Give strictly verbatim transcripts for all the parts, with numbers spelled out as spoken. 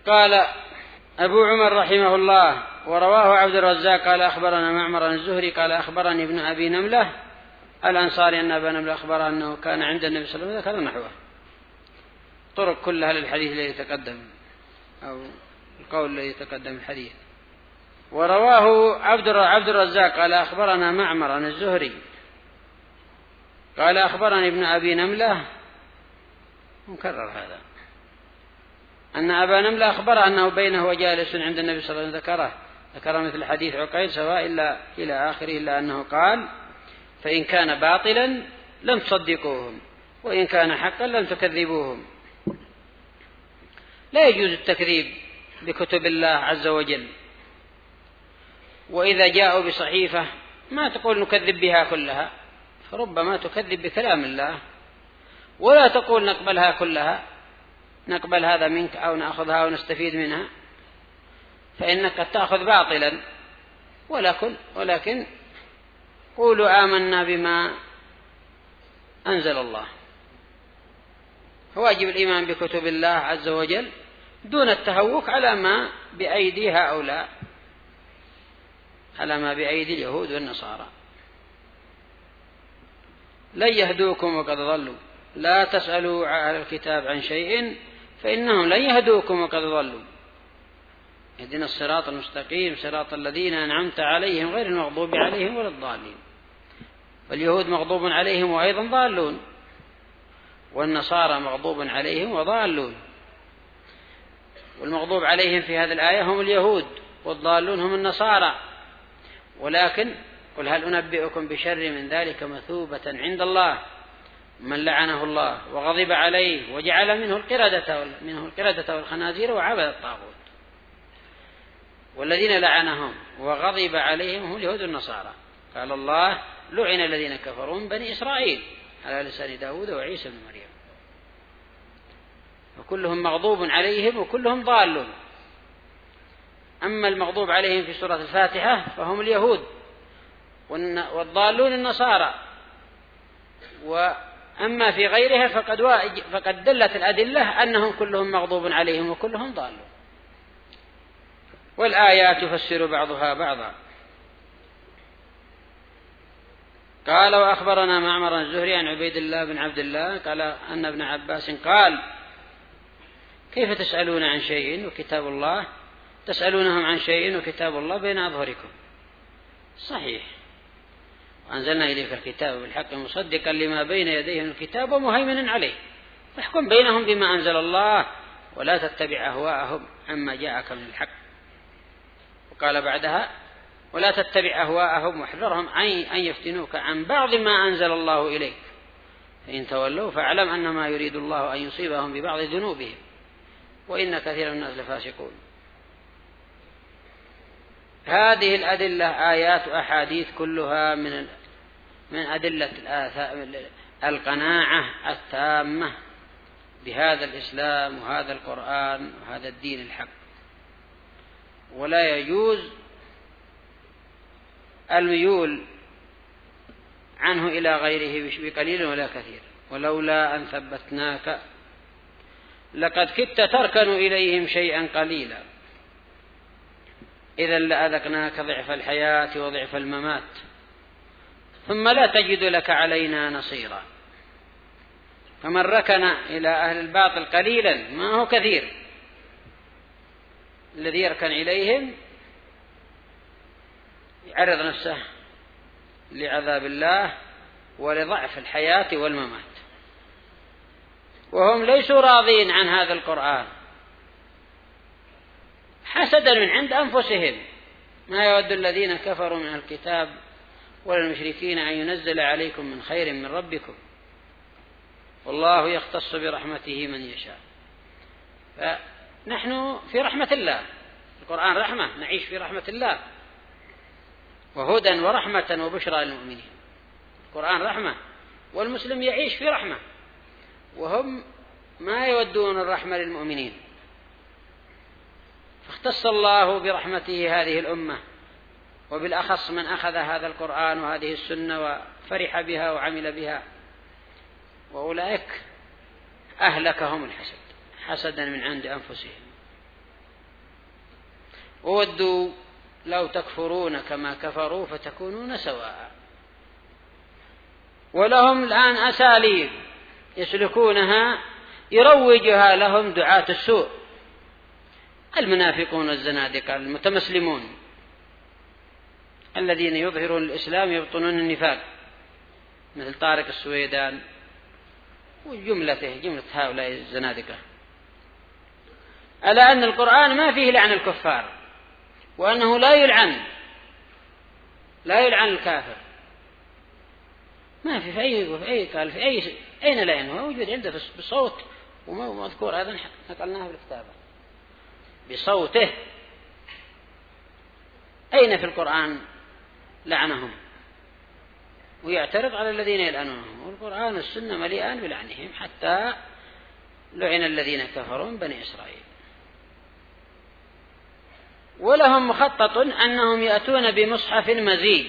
قال أبو عمر رحمه الله: ورواه عبد الرزاق قال أخبرنا معمر الزهري قال أخبرني ابن أبي نملة الأنصاري أن أبا نملة أخبر أنه كان عند النبي صلى الله عليه وسلم ذكر نحوه. طرق كلها للحديث الذي تقدم أو القول الذي تقدم الحديث. ورواه عبد الرزاق قال أخبرنا معمر الزهري قال أخبرني ابن أبي نملة، مكرر هذا، أن أبا نملة أخبر أنه بينه وجالس عند النبي صلى الله عليه وسلم ذكره ذكر مثل حديث عقيل سواء إلا إلى آخره، إلا أنه قال: فإن كان باطلا لم تصدقوهم وإن كان حقا لم تكذبوهم. لا يجوز التكذيب بكتب الله عز وجل، وإذا جاءوا بصحيفة ما تقول نكذب بها كلها، فربما تكذب بكلام الله، ولا تقول نقبلها كلها، نقبل هذا منك أو نأخذها ونستفيد منها، فإنك قد تأخذ باطلا. ولكن, ولكن قولوا آمنا بما أنزل الله. فواجب الإيمان بكتب الله عز وجل دون التهوك على ما بأيدي هؤلاء، على ما بأيدي اليهود والنصارى. لن يهدوكم وقد ضلوا، لا تسألوا على الكتاب عن شيء فإنهم لن يهدوكم وقد ضلوا. اهدنا الصراط المستقيم صراط الذين أنعمت عليهم غير المغضوب عليهم ولا الضالين. واليهود مغضوب عليهم وأيضا ضالون، والنصارى مغضوب عليهم وضالون. والمغضوب عليهم في هذه الآية هم اليهود، والضالون هم النصارى. ولكن قل هل أنبئكم بشر من ذلك مثوبة عند الله من لعنه الله وغضب عليه وجعل منه القردة منه القردة والخنازير وعبد الطاغوت. والذين لعنهم وغضب عليهم هم اليهود والنصارى. قال الله: لعن الذين كفروا من بني إسرائيل على لسان داود وعيسى بن مريم. وكلهم مغضوب عليهم وكلهم ضالون. أما المغضوب عليهم في سورة الفاتحة فهم اليهود، والضالون النصارى. وأما في غيرها فقد, فقد دلت الأدلة أنهم كلهم مغضوب عليهم وكلهم ضالون. والآيات تفسر بعضها بعضا. قال: وأخبرنا معمر الزهري عن عبيد الله بن عبد الله قال أن ابن عباس قال: كيف تسألون عن شيء وكتاب الله تسألونهم عن شيء وكتاب الله بين أظهركم؟ صحيح. وأنزلنا إليك الكتاب بالحق مصدقا لما بين يديه من الكتاب ومهيمنا عليه، فاحكم بينهم بما أنزل الله ولا تتبع أهواءهم عما جاءك من الحق. وقال بعدها: ولا تتبع أهواءهم واحذرهم أن يفتنوك عن بعض ما أنزل الله إليك، فإن تولوا فاعلم أنما يريد الله أن يصيبهم ببعض ذنوبهم وإن كثيرا من الناس لفاسقون. هذه الأدلة آيات وأحاديث كلها من من أدلة القناعة التامة بهذا الإسلام وهذا القرآن وهذا الدين الحق. ولا يجوز الميول عنه إلى غيره بقليل ولا كثير. ولولا أن ثبتناك لقد كدت تركن إليهم شيئا قليلا إذا لأذقناك ضعف الحياة وضعف الممات ثم لا تجد لك علينا نصيرا. فمن ركن إلى أهل الباطل قليلا ما هو كثير، الذي يركن إليهم يعرض نفسه لعذاب الله ولضعف الحياة والممات، وهم ليسوا راضين عن هذا القرآن حسدا من عند أنفسهم. ما يود الذين كفروا من الكتاب ولا المشركين أن ينزل عليكم من خير من ربكم والله يختص برحمته من يشاء. فنحن في رحمة الله، القرآن رحمة، نعيش في رحمة الله وهدى ورحمة وبشرى للمؤمنين. القرآن رحمة والمسلم يعيش في رحمة، وهم ما يودون الرحمة للمؤمنين. فاختص الله برحمته هذه الأمة، وبالأخص من أخذ هذا القرآن وهذه السنة وفرح بها وعمل بها، وأولئك أهلكهم الحسد حسدا من عند أنفسهم. وودوا لو تكفرون كما كفروا فتكونون سواء. ولهم الآن أساليب يسلكونها يروجها لهم دعاة السوء، المنافقون والزنادقة المتمسلمون الذين يظهرون الإسلام يبطنون النفاق، مثل طارق السويدان وجملته جملة هؤلاء الزنادقة، ألا أن القرآن ما فيه لعن الكفار، وأنه لا يلعن لا يلعن الكافر، ما في في أي في أي قال في أي أين لعن؟ هو موجود عنده بصوت ومذكور أيضا نقلناه في الكتابة بصوته. أين في القرآن لعنهم؟ ويعترض على الذين يلعنونهم، والقرآن والسنة مليئان بلعنهم، حتى لعن الذين كفروا من بني إسرائيل. ولهم مخطط أنهم يأتون بمصحف مزيج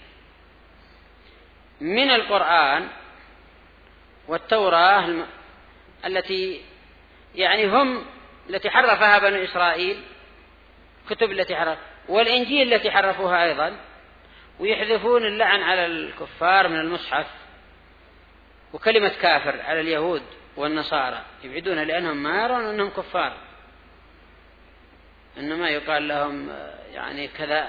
من القرآن والتوراة التي يعني هم التي حرفها بني إسرائيل، كتب التي حرف، والإنجيل التي حرفوها أيضا، ويحذفون اللعن على الكفار من المصحف، وكلمة كافر على اليهود والنصارى يبعدونها لأنهم ما يرون أنهم كفار، إنما يقال لهم يعني كذا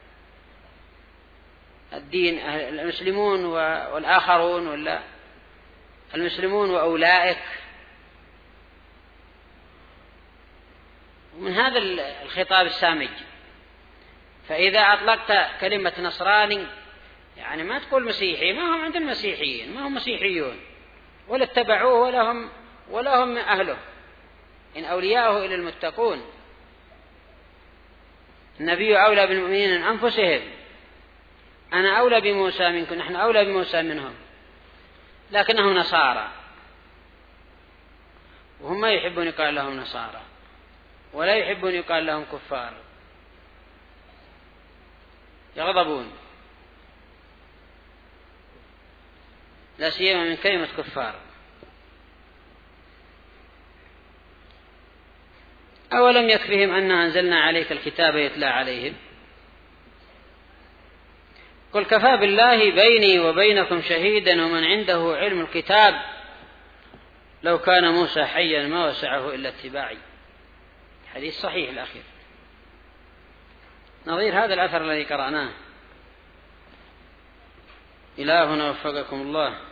الدين المسلمون والآخرون، ولا المسلمون وأولئك. ومن هذا الخطاب السامج، فإذا أطلقت كلمة نصراني يعني ما تقول مسيحي، ما هم عند المسيحيين، ما هم مسيحيون ولا اتبعوه ولا هم ولا هم أهله، إن أولياءه إلا المتقون. النبي أولى بالمؤمنين من أنفسهم، أنا أولى بموسى منكم، نحن أولى بموسى منهم، لكنهم نصارى، وهم ما يحبون يقال لهم نصارى ولا يحبون يقال لهم كفار، يغضبون لا سيما من كلمة كفار. أولم يكفهم أن أنزلنا عليك الكتاب يتلى عليهم؟ قل كفى بالله بيني وبينكم شهيدا ومن عنده علم الكتاب لو كان موسى حيا ما وسعه إلا اتباعي. حديث صحيح الأخير، نظير هذا الأثر الذي قرأناه. إلهنا وفقكم الله.